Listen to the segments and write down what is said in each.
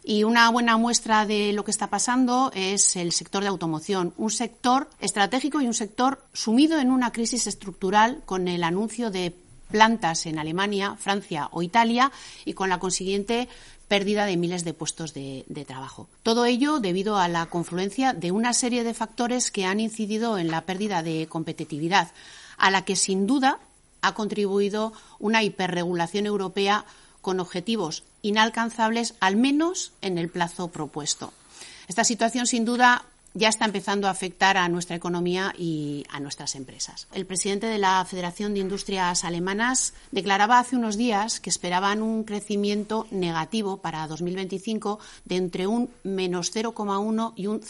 Y una buena muestra de lo que está pasando es el sector de automoción, un sector estratégico y un sector sumido en una crisis estructural con el anuncio de plantas en Alemania, Francia o Italia y con la consiguiente pérdida de miles de puestos de trabajo. Todo ello debido a la confluencia de una serie de factores que han incidido en la pérdida de competitividad, a la que sin duda ha contribuido una hiperregulación europea con objetivos inalcanzables, al menos en el plazo propuesto. Esta situación, sin duda, ya está empezando a afectar a nuestra economía y a nuestras empresas. El presidente de la Federación de Industrias Alemanas declaraba hace unos días que esperaban un crecimiento negativo para 2025 de entre un menos 0,1 y un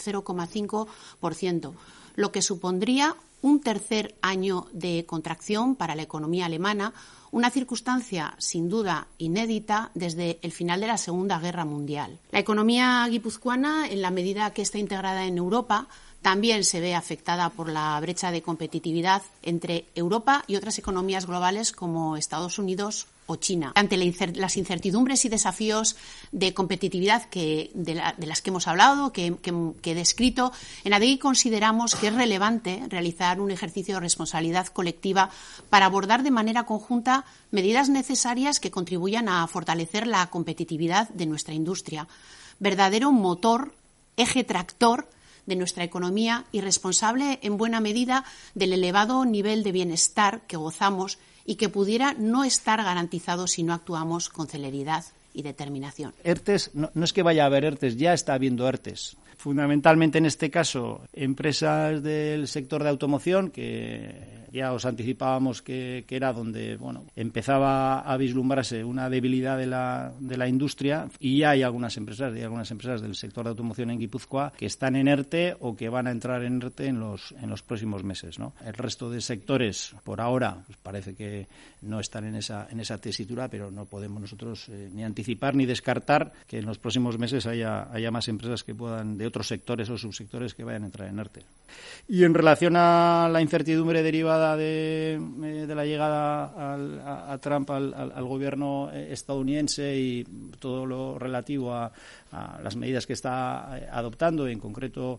0,5%, lo que supondría un tercer año de contracción para la economía alemana, una circunstancia sin duda inédita desde el final de la Segunda Guerra Mundial. La economía guipuzcoana, en la medida que está integrada en Europa, también se ve afectada por la brecha de competitividad entre Europa y otras economías globales como Estados Unidos o China. Ante las incertidumbres y desafíos de competitividad de las que hemos hablado, que he descrito, en ADI consideramos que es relevante realizar un ejercicio de responsabilidad colectiva para abordar de manera conjunta medidas necesarias que contribuyan a fortalecer la competitividad de nuestra industria, verdadero motor, eje tractor de nuestra economía y responsable en buena medida del elevado nivel de bienestar que gozamos y que pudiera no estar garantizado si no actuamos con celeridad y determinación. ERTES, no es que vaya a haber ERTES, ya está habiendo ERTES. Fundamentalmente en este caso, empresas del sector de automoción, que ya os anticipábamos que era donde empezaba a vislumbrarse una debilidad de la industria, y ya hay algunas empresas del sector de automoción en Guipúzcoa que están en ERTE o que van a entrar en ERTE en los próximos meses, ¿no? El resto de sectores, por ahora, pues parece que no están en esa tesitura, pero no podemos nosotros ni anticipar ni descartar que en los próximos meses haya más empresas que puedan, de otros sectores o subsectores, que vayan a entrar en ERTE. Y en relación a la incertidumbre derivada de la llegada a Trump al gobierno estadounidense y todo lo relativo a las medidas que está adoptando, en concreto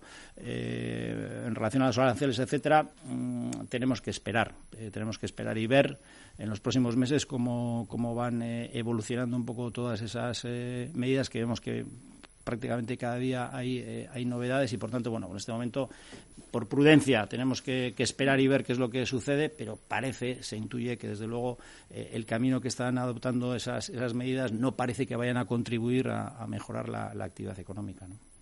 en relación a los aranceles, etcétera, tenemos que esperar y ver en los próximos meses cómo van evolucionando un poco todas esas medidas, que vemos que prácticamente cada día hay novedades y, por tanto, en este momento, por prudencia, tenemos que esperar y ver qué es lo que sucede, pero se intuye que, desde luego, el camino que están adoptando esas medidas no parece que vayan a contribuir a mejorar la actividad económica, ¿no?